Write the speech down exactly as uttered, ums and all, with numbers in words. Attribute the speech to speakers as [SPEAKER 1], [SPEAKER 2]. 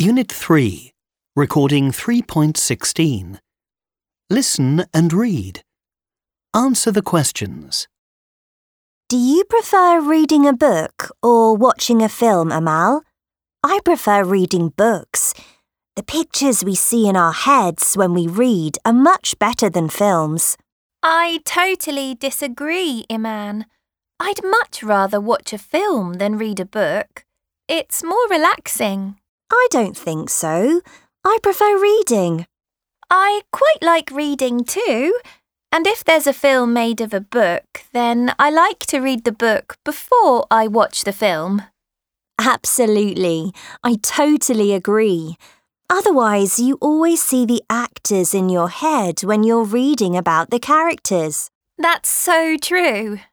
[SPEAKER 1] Unit three, Recording three point sixteen. Listen and read. Answer the questions.
[SPEAKER 2] Do you prefer reading a book or watching a film, Amal? I prefer reading books. The pictures we see in our heads when we read are much better than films.
[SPEAKER 3] I totally disagree, Iman. I'd much rather watch a film than read a book. It's more relaxing.
[SPEAKER 2] I don't think so. I prefer reading.
[SPEAKER 3] I quite like reading too. And if there's a film made of a book, then I like to read the book before I watch the film.
[SPEAKER 2] Absolutely. I totally agree. Otherwise, you always see the actors in your head when you're reading about the characters.
[SPEAKER 3] That's so true.